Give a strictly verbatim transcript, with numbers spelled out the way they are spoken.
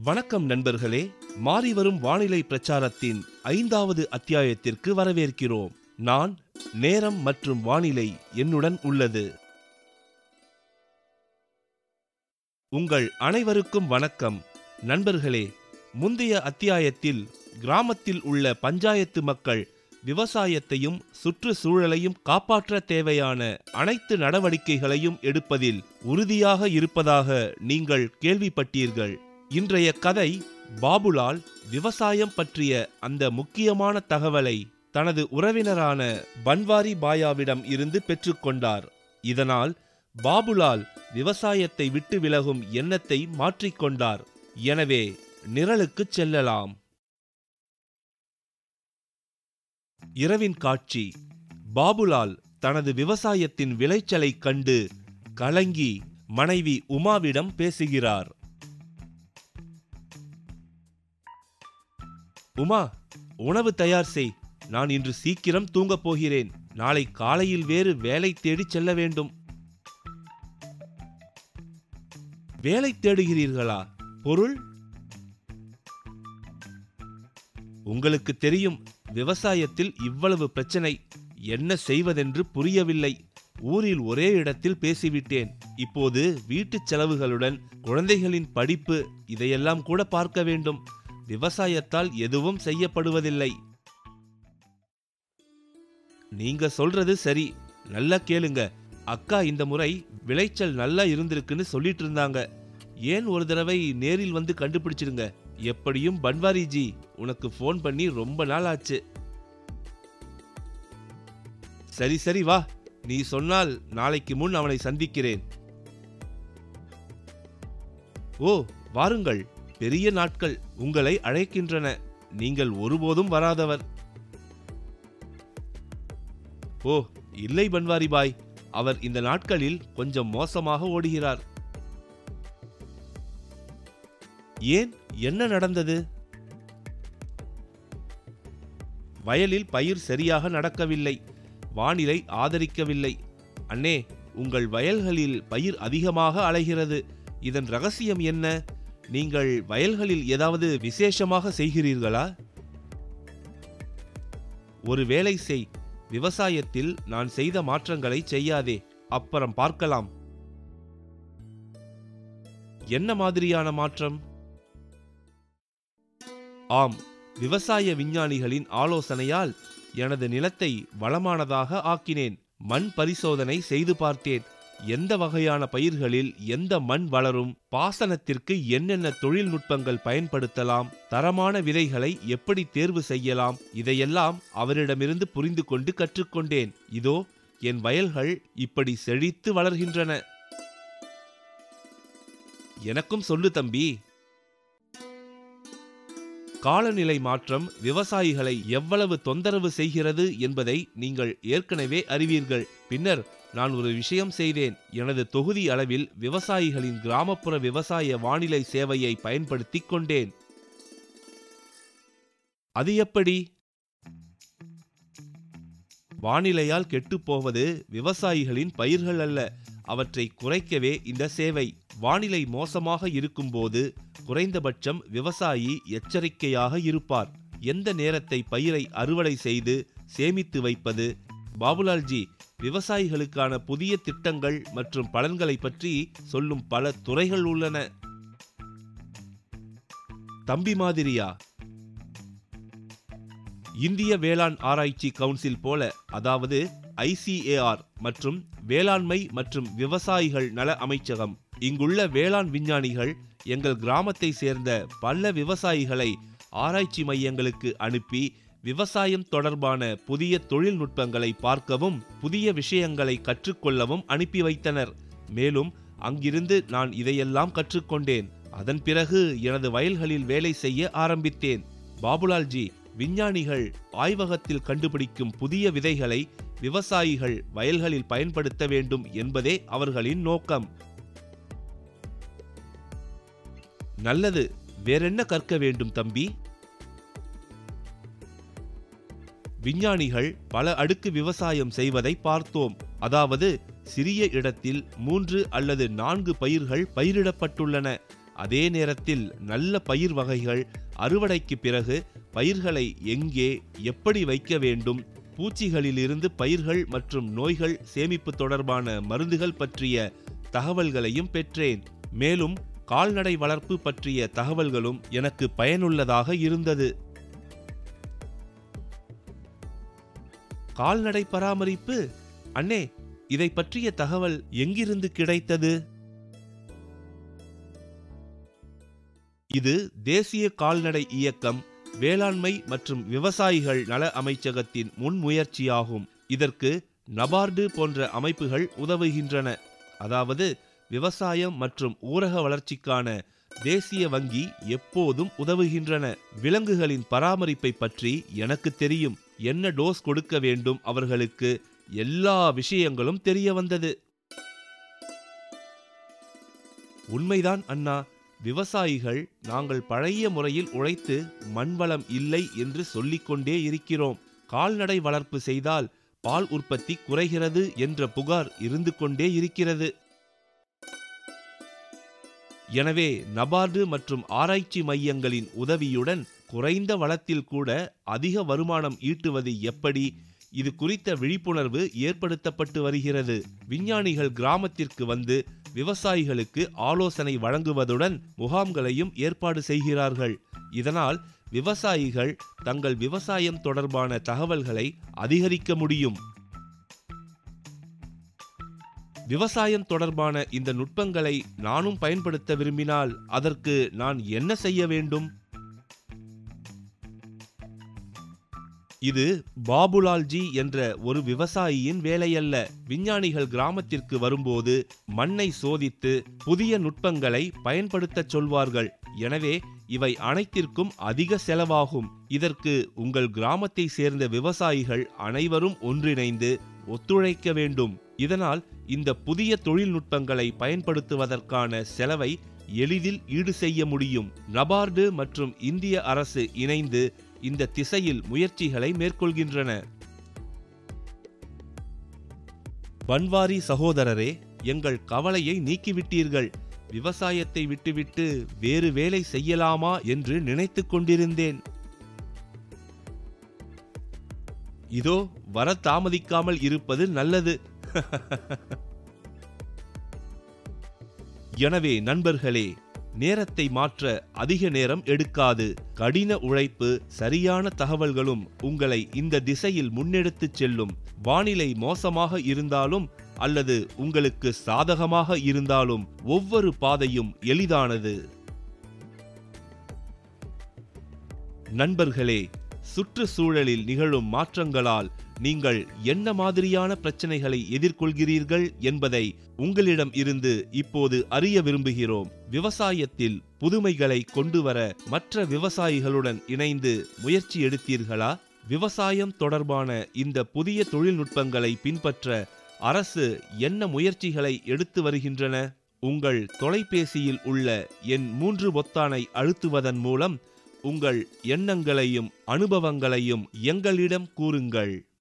வணக்கம் நண்பர்களே, மாறிவரும் வானிலை பிரச்சாரத்தின் ஐந்தாவது அத்தியாயத்திற்கு வரவேற்கிறோம். நான் நேரம் மற்றும் வானிலை என்னுடன் உள்ளது. உங்கள் அனைவருக்கும் வணக்கம் நண்பர்களே. முந்தைய அத்தியாயத்தில் கிராமத்தில் உள்ள பஞ்சாயத்து மக்கள் விவசாயத்தையும் சுற்றுச்சூழலையும் காப்பாற்ற தேவையான அனைத்து நடவடிக்கைகளையும் எடுப்பதில் உறுதியாக இருப்பதாக நீங்கள் கேள்விப்பட்டீர்கள். இன்றைய கதை பாபுலால் விவசாயம் பற்றிய அந்த முக்கியமான தகவலை தனது உறவினரான பன்வாரி பாயாவிடம் இருந்து பெற்றுக்கொண்டார். இதனால் பாபுலால் விவசாயத்தை விட்டு விலகும் எண்ணத்தை மாற்றிக்கொண்டார். எனவே நிரலுக்கு செல்லலாம். இரவின் காட்சி. பாபுலால் தனது விவசாயத்தின் விளைச்சலை கண்டு கலங்கி மனைவி உமாவிடம் பேசுகிறார். உமா, உணவு தயார் செய். நான் இன்று சீக்கிரம் தூங்கப் போகிறேன். நாளை காலையில் வேறு வேலை தேடி செல்ல வேண்டும். வேலை தேடுகிறீர்களா? பொருள்? உங்களுக்கு தெரியும், விவசாயத்தில் இவ்வளவு பிரச்சனை. என்ன செய்வதென்று புரியவில்லை. ஊரில் ஒரே இடத்தில் பேசிவிட்டேன். இப்போது வீட்டுச் செலவுகளுடன் குழந்தைகளின் படிப்பு, இதையெல்லாம் கூட பார்க்க வேண்டும். விவசாயத்தால் எதுவும் செய்யப்படுவதில்லை. நீங்க சொல்றது சரி. நல்லா கேளுங்க. அக்கா இந்த முறை விளைச்சல் நல்லா இருந்திருக்குன்னு சொல்லிட்டு இருந்தாங்க. ஏன் ஒரு தடவை நேரில் வந்து கண்டுபிடிச்சிருங்க. எப்படியும் பன்வாரிஜி உனக்கு போன் பண்ணி ரொம்ப நாள் ஆச்சு. சரி சரி வா, நீ சொன்னால் நாளைக்கு முன் அவனை சந்திக்கிறேன். ஓ வாருங்கள், பெரிய நாட்கள் உங்களை அழைக்கின்றன. நீங்கள் ஒருபோதும் வராதவர். ஓ இல்லை பன்வாரி பாய், அவர் இந்த நாட்களில் கொஞ்சம் மோசமாக ஓடுகிறார். ஏன், என்ன நடந்தது? வயலில் பயிர் சரியாக நடக்கவில்லை. வானிலை ஆதரிக்கவில்லை. அண்ணே, உங்கள் வயல்களில் பயிர் அதிகமாக அலைகிறது. இதன் ரகசியம் என்ன? நீங்கள் வயல்களில் ஏதாவது விசேஷமாக செய்கிறீர்களா? ஒரு வேலை செய். விவசாயத்தில் நான் செய்த மாற்றங்களை செய்யாதே. அப்புறம் பார்க்கலாம். என்ன மாதிரியான மாற்றம்? ஆம், விவசாய விஞ்ஞானிகளின் ஆலோசனையால் எனது நிலத்தை வளமானதாக ஆக்கினேன். மண் பரிசோதனை செய்து பார்த்தேன். எந்த வகையான பயிர்களில் எந்த மண் வளரும், பாசனத்திற்கு என்னென்ன தொழில்நுட்பங்கள் பயன்படுத்தலாம், தரமான விதைகளை எப்படி தேர்வு செய்யலாம், இதையெல்லாம் அவரிடமிருந்து புரிந்து கொண்டு கற்றுக்கொண்டேன். இதோ என் வயல்கள் இப்படி செழித்து வளர்கின்றன. எனக்கும் சொல்லு தம்பி. காலநிலை மாற்றம் விவசாயிகளை எவ்வளவு தொந்தரவு செய்கிறது என்பதை நீங்கள் ஏற்கனவே அறிவீர்கள். பின்னர் நான் ஒரு விஷயம் செய்தேன். எனது தொகுதி அளவில் விவசாயிகளின் கிராமப்புற விவசாய வானிலை சேவையை பயன்படுத்திக் கொண்டேன். அது எப்படி? வானிலையால் கெட்டுப்போவது விவசாயிகளின் பயிர்கள் அல்ல. அவற்றை குறைக்கவே இந்த சேவை. வானிலை மோசமாக இருக்கும்போது குறைந்தபட்சம் விவசாயி எச்சரிக்கையாக இருப்பார். எந்த நேரத்தை பயிரை அறுவடை செய்து சேமித்து வைப்பது. பாபுலால்ஜி, விவசாயிகளுக்கான புதிய திட்டங்கள் மற்றும் பலன்களை பற்றி சொல்லும் பல துறைகள் உள்ளன. தம்பி மாதிரியா? இந்திய வேளாண் ஆராய்ச்சி கவுன்சில் போல, அதாவது ஐ சி ஏ ஆர் மற்றும் வேளாண்மை மற்றும் விவசாயிகள் நல அமைச்சகம். இங்குள்ள வேளாண் விஞ்ஞானிகள் எங்கள் கிராமத்தை சேர்ந்த பல விவசாயிகளை ஆராய்ச்சி மையங்களுக்கு அனுப்பி விவசாயம் தொடர்பான புதிய தொழில்நுட்பங்களை பார்க்கவும் புதிய விஷயங்களை கற்றுக்கொள்ளவும் அனுப்பி வைத்தனர். மேலும் அங்கிருந்து நான் இதையெல்லாம் கற்றுக்கொண்டேன். அதன் பிறகு எனது வயல்களில் வேலை செய்ய ஆரம்பித்தேன். பாபுலால்ஜி, விஞ்ஞானிகள் ஆய்வகத்தில் கண்டுபிடிக்கும் புதிய விதைகளை விவசாயிகள் வயல்களில் பயன்படுத்த வேண்டும் என்பதே அவர்களின் நோக்கம். நல்லது. வேறென்ன கற்க வேண்டும் தம்பி? விஞ்ஞானிகள் பல அடுக்கு விவசாயம் செய்வதை பார்த்தோம். அதாவது சிறிய இடத்தில் மூன்று அல்லது நான்கு பயிர்கள் பயிரிடப்பட்டுள்ளன. அதே நேரத்தில் நல்ல பயிர் வகைகள், அறுவடைக்கு பிறகு பயிர்களை எங்கே எப்படி வைக்க வேண்டும், பூச்சிகளிலிருந்து பயிர்கள் மற்றும் நோய்கள் சேமிப்பு தொடர்பான மருந்துகள் பற்றிய தகவல்களையும் பெற்றேன். மேலும் கால்நடை வளர்ப்பு பற்றிய தகவல்களும் எனக்கு பயனுள்ளதாக இருந்தது. கால்நடை பராமரிப்பு? அண்ணே, இதை பற்றிய தகவல் எங்கிருந்து கிடைத்தது? இது தேசிய கால்நடை இயக்கம், வேளாண்மை மற்றும் விவசாயிகள் நல அமைச்சகத்தின் முன்முயற்சியாகும். இதற்கு நபார்டு போன்ற அமைப்புகள் உதவுகின்றன. அதாவது விவசாயம் மற்றும் ஊரக வளர்ச்சிக்கான தேசிய வங்கி எப்போதும் உதவுகின்றன. விலங்குகளின் பராமரிப்பை பற்றி எனக்கு தெரியும். என்ன டோஸ் கொடுக்க வேண்டும் அவர்களுக்கு, எல்லா விஷயங்களும் தெரிய வந்தது. உண்மைதான் அண்ணா. விவசாயிகள் நாங்கள் பழைய முறையில் உழைத்து மண்வளம் இல்லை என்று சொல்லிக்கொண்டே இருக்கிறோம். கால்நடை வளர்ப்பு செய்தால் பால் உற்பத்தி குறைகிறது என்ற புகார் இருந்து கொண்டே இருக்கிறது. எனவே நபார்டு மற்றும் ஆராய்ச்சி மையங்களின் உதவியுடன் குறைந்த வளத்தில் கூட அதிக வருமானம் ஈட்டுவது எப்படி, இது குறித்த விழிப்புணர்வு ஏற்படுத்தப்பட்டு வருகிறது. விஞ்ஞானிகள் கிராமத்திற்கு வந்து விவசாயிகளுக்கு ஆலோசனை வழங்குவதுடன் முகாம்களையும் ஏற்பாடு செய்கிறார்கள். இதனால் விவசாயிகள் தங்கள் விவசாயம் தொடர்பான தகவல்களை அதிகரிக்க முடியும். விவசாயம் தொடர்பான இந்த நுட்பங்களை நானும் பயன்படுத்த விரும்பினால் அதற்கு நான் என்ன செய்ய வேண்டும்? இது பாபுலால்ஜி என்ற ஒரு விவசாயியின் வேலையல்ல. விஞ்ஞானிகள் கிராமத்திற்கு வரும்போது மண்ணை சோதித்து புதிய நுட்பங்களை பயன்படுத்தச் சொல்வார்கள். எனவே இவை அனைத்திற்கும் அதிக செலவாகும். இதற்கு உங்கள் கிராமத்தை சேர்ந்த விவசாயிகள் அனைவரும் ஒன்றிணைந்து ஒத்துழைக்க வேண்டும். இதனால் இந்த புதிய தொழில்நுட்பங்களை பயன்படுத்துவதற்கான செலவை எளிதில் ஈடு செய்ய முடியும். நபார்டு மற்றும் இந்திய அரசு இணைந்து இந்த திசையில் முயற்சிகளை மேற்கொள்கின்றன. பன்வாரி சகோதரரே, எங்கள் கவலையை நீக்கிவிட்டீர்கள். விவசாயத்தை விட்டுவிட்டு வேறு வேலை செய்யலாமா என்று நினைத்துக் கொண்டிருந்தேன். இதோ வர தாமதிக்காமல் இருப்பது நல்லது. எனவே நண்பர்களே, நேரத்தை மாற்ற அதிக நேரம் எடுக்காது. கடின உழைப்பு, சரியான தகவல்களும் உங்களை இந்த திசையில் முன்னெடுத்துச் செல்லும். வானிலை மோசமாக இருந்தாலும் அல்லது உங்களுக்கு சாதகமாக இருந்தாலும் ஒவ்வொரு பாதையும் எளிதானது. நண்பர்களே, சுற்றுச்சூழலில் நிகழும் மாற்றங்களால் நீங்கள் என்ன மாதிரியான பிரச்சனைகளை எதிர்கொள்கிறீர்கள் என்பதை உங்களிடம் இருந்து இப்போது அறிய விரும்புகிறோம். விவசாயத்தில் புதுமைகளை கொண்டுவர மற்ற விவசாயிகளுடன் இணைந்து முயற்சி எடுத்தீர்களா? விவசாயம் தொடர்பான இந்த புதிய தொழில்நுட்பங்களை பின்பற்ற அரசு என்ன முயற்சிகளை எடுத்து வருகின்றன? உங்கள் தொலைபேசியில் உள்ள எண் மூன்று பொத்தானை அழுத்துவதன் மூலம் உங்கள் எண்ணங்களையும் அனுபவங்களையும் எங்களிடம் கூறுங்கள்.